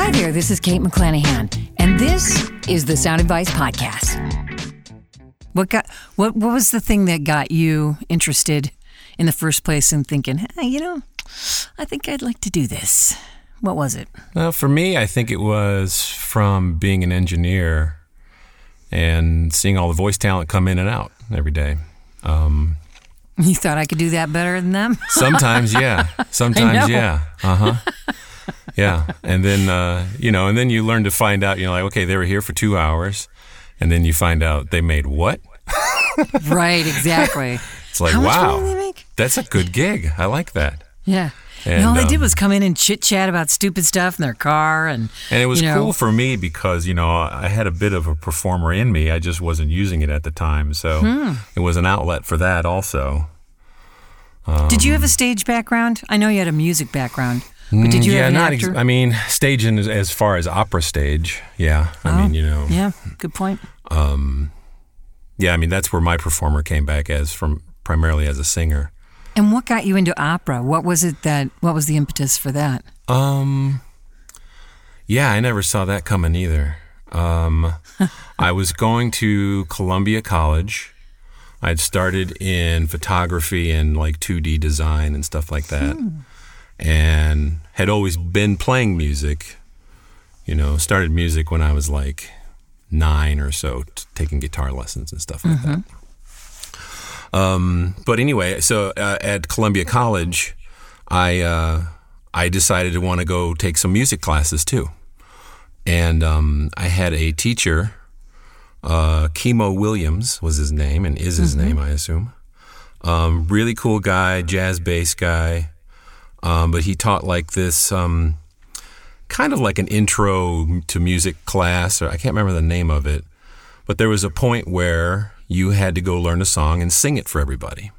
Hi there, this is Kate McClanahan, and this is the Sound Advice Podcast. What was the thing that got you interested in the first place in thinking, hey, I think I'd like to do this? What was it? Well, for me, I think it was from being an engineer and seeing all the voice talent come in and out every day. You thought I could do that better than them? Sometimes, yeah. Sometimes, yeah. Yeah. And then, and then you learn to find out, okay, they were here for 2 hours. And then you find out they made what? Right, exactly. It's like, how much wow, money do they make? That's a good gig. I like that. Yeah. And all they did was come in and chit-chat about stupid stuff in their car. And it was cool for me because, I had a bit of a performer in me. I just wasn't using it at the time. So it was an outlet for that also. Did you have a stage background? I know you had a music background. But did you have an actor? Staging as far as opera stage, yeah. Yeah, good point. That's where my performer came back primarily as a singer. And what got you into opera? What was the impetus for that? I never saw that coming either. I was going to Columbia College. I'd started in photography and like 2D design and stuff like that. And had always been playing music, started music when I was like 9 or so, taking guitar lessons and stuff like that. But anyway, so at Columbia College, I decided to want to go take some music classes too. And I had a teacher, Kimo Williams was his name and is his name, I assume. Really cool guy, jazz bass guy. But he taught like this kind of like an intro to music class, or I can't remember the name of it. But there was a point where you had to go learn a song and sing it for everybody.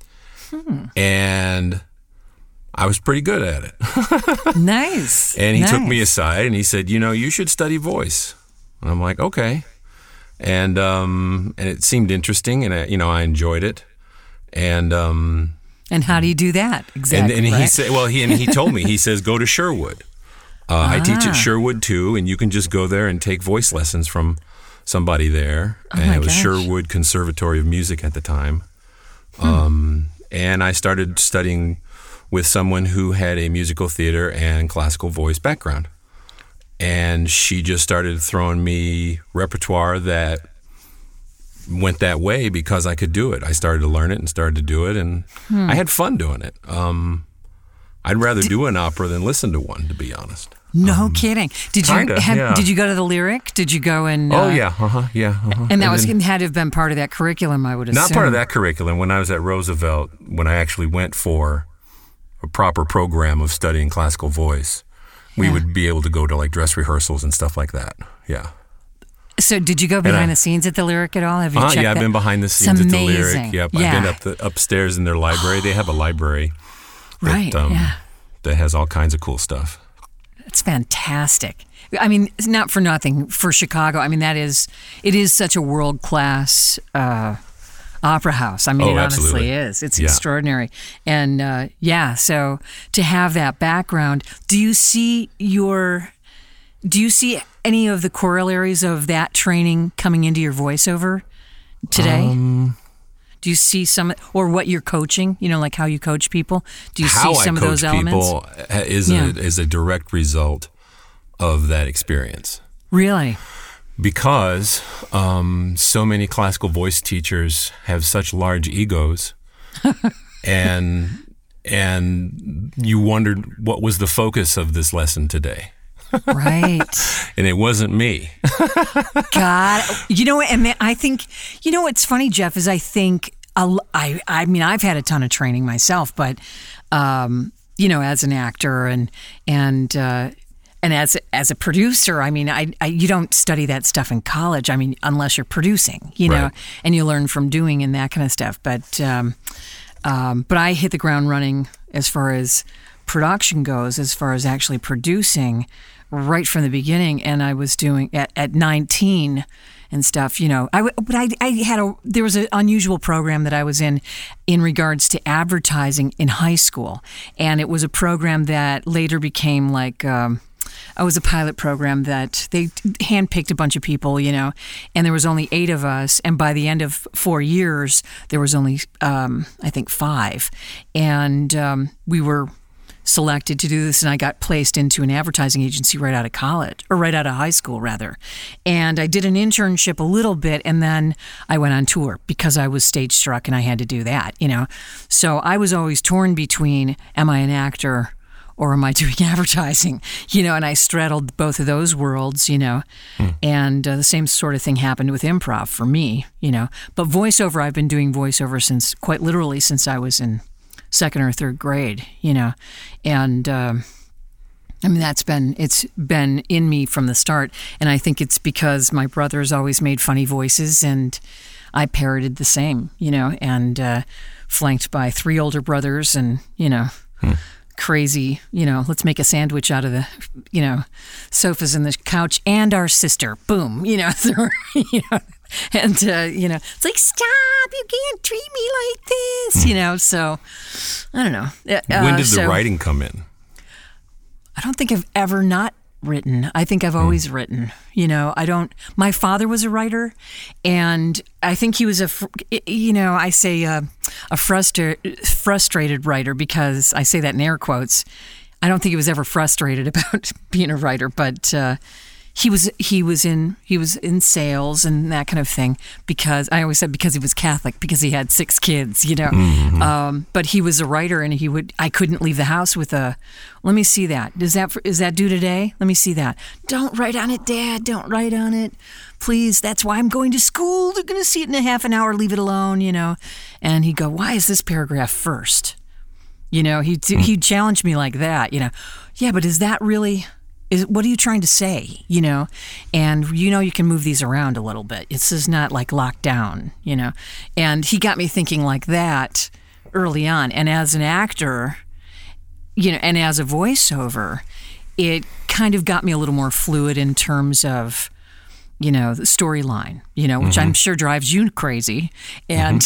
And I was pretty good at it. Nice. And he took me aside and he said, you should study voice. And I'm like, okay. And it seemed interesting and, I enjoyed it. And how do you do that exactly? And he said, he told me, he says, go to Sherwood. I teach at Sherwood too, and you can just go there and take voice lessons from somebody there. And it was Sherwood Conservatory of Music at the time. And I started studying with someone who had a musical theater and classical voice background. And she just started throwing me repertoire that went that way because I could do it. I started to learn it and started to do it, and I had fun doing it. I'd rather do an opera than listen to one, to be honest. No kidding. Did you go to the Lyric? Did you go and? And that had to have been part of that curriculum, I would assume. Not part of that curriculum. When I was at Roosevelt, when I actually went for a proper program of studying classical voice, we would be able to go to like dress rehearsals and stuff like that. Yeah. So did you go behind the scenes at the Lyric at all? Have you checked that? I've been behind the scenes at the Lyric. Yep. Yeah. I've been upstairs in their library. They have a library that has all kinds of cool stuff. It's fantastic. I mean, it's not for nothing for Chicago. I mean, it is such a world-class opera house. I mean, it honestly is. It's extraordinary. And so to have that background, do you see any of the corollaries of that training coming into your voiceover today? Do you see some, or what you're coaching, like how you coach people? Do you see some of those elements? How I coach people is a direct result of that experience. Really? Because so many classical voice teachers have such large egos, and you wondered what was the focus of this lesson today. Right. And it wasn't me. God. And I think, what's funny, Jeff, is I think, I've had a ton of training myself, but, as an actor and as a producer, you don't study that stuff in college. Unless you're producing, right. And you learn from doing and that kind of stuff. But I hit the ground running as far as production goes, as far as actually producing right from the beginning. And I was doing at 19 and stuff, there was an unusual program that I was in regards to advertising in high school. And it was a program that later became like, was a pilot program that they handpicked a bunch of people, and there was only 8 of us. And by the end of 4 years, there was only, I think, 5. And we were selected to do this, and I got placed into an advertising agency right out of college, or right out of high school, rather. And I did an internship a little bit, and then I went on tour because I was stage struck and I had to do that, So I was always torn between, am I an actor or am I doing advertising? And I straddled both of those worlds, And the same sort of thing happened with improv for me, But voiceover, I've been doing voiceover quite literally since I was in 2nd or 3rd grade, and it's been in me from the start. And I think it's because my brothers always made funny voices and I parroted the same, and flanked by 3 older brothers and, crazy, let's make a sandwich out of the, sofas and the couch and our sister, boom, And, it's like, stop, you can't treat me like this, so I don't know. When did the writing come in? I don't think I've ever not written. I think I've always written, my father was a writer, and I think he was I say a frustrated writer, because I say that in air quotes. I don't think he was ever frustrated about being a writer, but, he was in sales and that kind of thing, because I always said because he was Catholic, because he had 6 kids, Mm-hmm. But he was a writer, and I couldn't leave the house with let me see that. Is that due today? Let me see that. Don't write on it, Dad. Don't write on it. Please. That's why I'm going to school. They're going to see it in a half an hour. Leave it alone, And he'd go, why is this paragraph first? He'd challenge me like that, Yeah, but is that really... what are you trying to say, And you can move these around a little bit. This is not like locked down, And he got me thinking like that early on. And as an actor, and as a voiceover, it kind of got me a little more fluid in terms of, the storyline, which I'm sure drives you crazy. And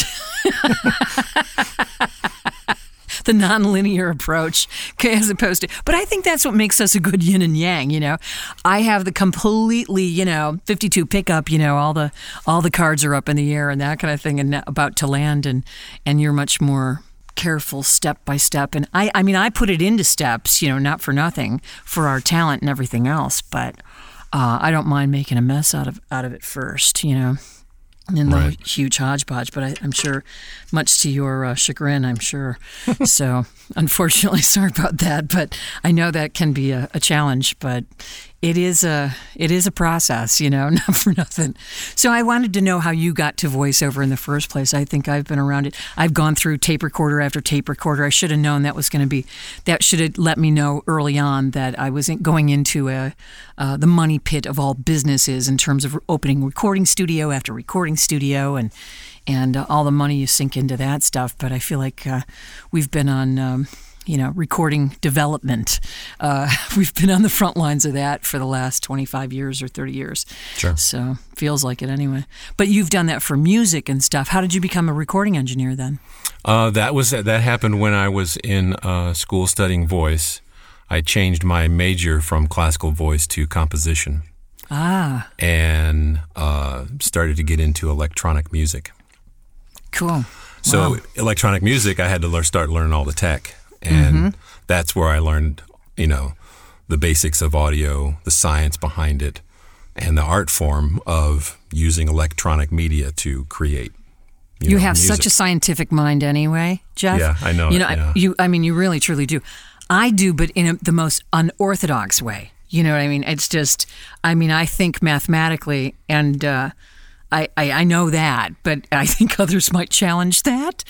the nonlinear approach as opposed to, but I think that's what makes us a good yin and yang, I have the completely, 52 pickup, all the cards are up in the air and that kind of thing and about to land, and you're much more careful step by step. And I put it into steps, not for nothing, for our talent and everything else, but I don't mind making a mess out of it first, in the huge hodgepodge, but I'm sure, much to your chagrin, I'm sure. So, unfortunately, sorry about that, but I know that can be a challenge, but it is a process, not for nothing. So I wanted to know how you got to voiceover in the first place. I think I've been around it. I've gone through tape recorder after tape recorder. I should have known that should have let me know early on that I wasn't going into the money pit of all businesses in terms of opening recording studio after recording studio and all the money you sink into that stuff. But I feel like we've been on... recording development. We've been on the front lines of that for the last 25 years or 30 years. Sure. So feels like it anyway. But you've done that for music and stuff. How did you become a recording engineer then? That happened when I was in school studying voice. I changed my major from classical voice to composition. And started to get into electronic music. Cool. So electronic music, I had to start learning all the tech. And that's where I learned, the basics of audio, the science behind it, and the art form of using electronic media to create. You have music. such a scientific mind anyway, Jeff. Yeah, I know. You really, truly do. I do, but in the most unorthodox way. You know what I mean? It's just, I think mathematically, and I know that, but I think others might challenge that.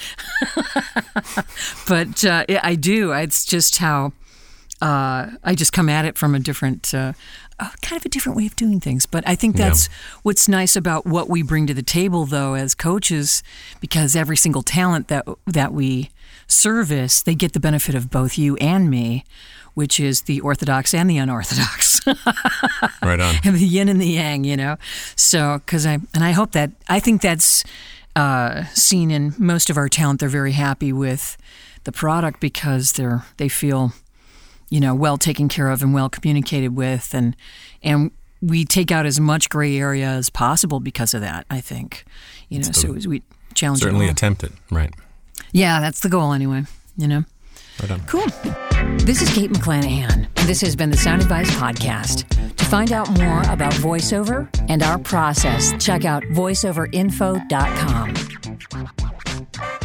But I do. It's just how I just come at it from a different, kind of a different way of doing things. But I think that's what's nice about what we bring to the table, though, as coaches, because every single talent that we service, they get the benefit of both you and me, which is the orthodox and the unorthodox. Right on. And the yin and the yang, So, I think that's seen in most of our talent. They're very happy with the product because they feel, well taken care of and well communicated with, and we take out as much gray area as possible because of that, I think. So we challenge certainly attempt it, right? Yeah, that's the goal anyway, Right on. Cool. This is Kate McClanahan, and this has been the Sound Advice Podcast. To find out more about voiceover and our process, check out voiceoverinfo.com.